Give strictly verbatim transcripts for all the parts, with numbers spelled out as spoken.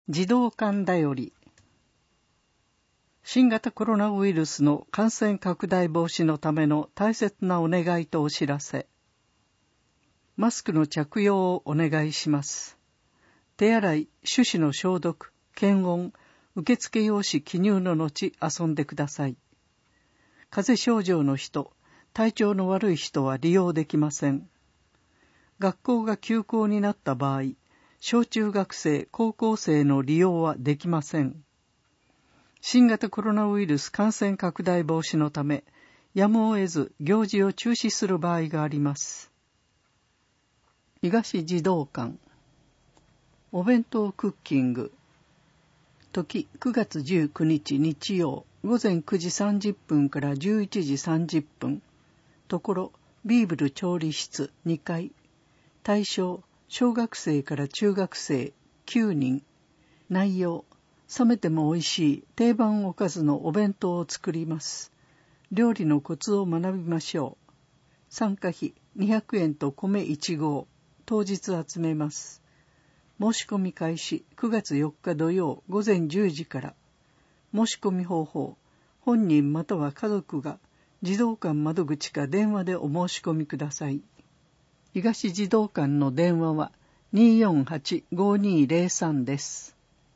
児童館だより。新型コロナウイルスの感染拡大防止のための大切なお願いとお知らせ。マスクの着用をお願いします。手洗い、手指の消毒、検温、受付用紙記入の後遊んでください。風邪症状の人、体調の悪い人は利用できません。学校が休校になった場合、小中学生、高校生の利用はできません。新型コロナウイルス感染拡大防止のため、やむを得ず行事を中止する場合があります。東児童館。お弁当クッキング。時くがつじゅうくにち日曜、午前くじさんじゅっぷんからじゅういちじさんじゅっぷん。ところ、ビーブル調理室にかい。対象、小学生から中学生きゅうにん。内容、冷めても美味しい定番おかずのお弁当を作ります。料理のコツを学びましょう。参加費にひゃくえんと米いちごう。当日集めます。申し込み開始くがつよっか土曜午前じゅうじから。申し込み方法、本人または家族が児童館窓口か電話でお申し込みください。東児童館の電話は にーよんはち ごーにーぜろさん です。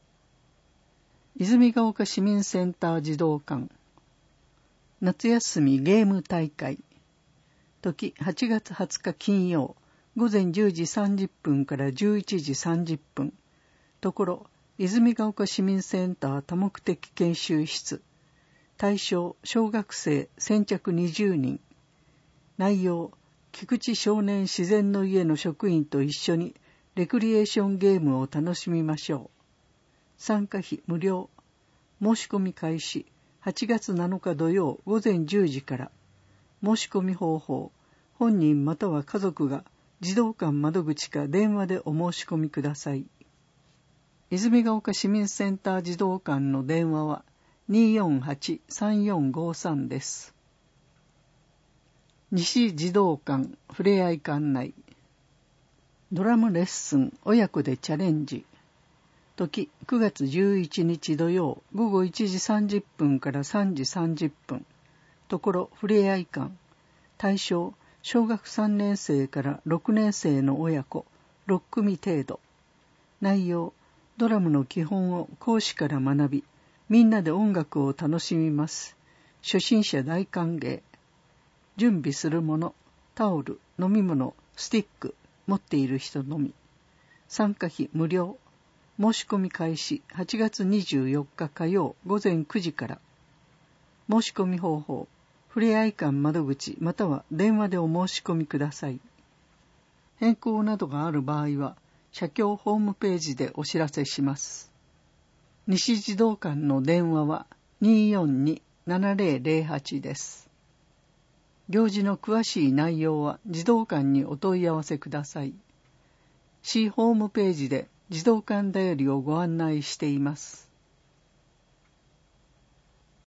泉ヶ丘市民センター児童館。夏休みゲーム大会。時はちがつはつか金曜、午前じゅうじさんじゅっぷんからじゅういちじさんじゅっぷん。ところ、泉ヶ丘市民センター多目的研修室。対象、小学生先着にじゅうにん。内容、菊池少年自然の家の職員と一緒にレクリエーションゲームを楽しみましょう。参加費無料。申し込み開始はちがつなのか土曜午前じゅうじから。申し込み方法、本人または家族が児童館窓口か電話でお申し込みください。泉ヶ丘市民センター児童館の電話は にーよんはち さんよんごーさん です。西児童館ふれあい館内。ドラムレッスン親子でチャレンジ。時くがつじゅういちにち土曜午後いちじさんじゅっぷんからさんじさんじゅっぷん。ところふれあい館。対象、小学さんねんせいからろくねんせいの親子ろっくみ程度。内容、ドラムの基本を講師から学び、みんなで音楽を楽しみます。初心者大歓迎。準備するもの、タオル、飲み物、スティック、持っている人のみ。参加費無料。申し込み開始はちがつにじゅうよっか火曜午前くじから。申し込み方法、ふれあい館窓口または電話でお申し込みください。変更などがある場合は、社協ホームページでお知らせします。西児童館の電話は にーよんに ななぜろぜろはち です。行事の詳しい内容は児童館にお問い合わせください。市ホームページで児童館だよりをご案内しています。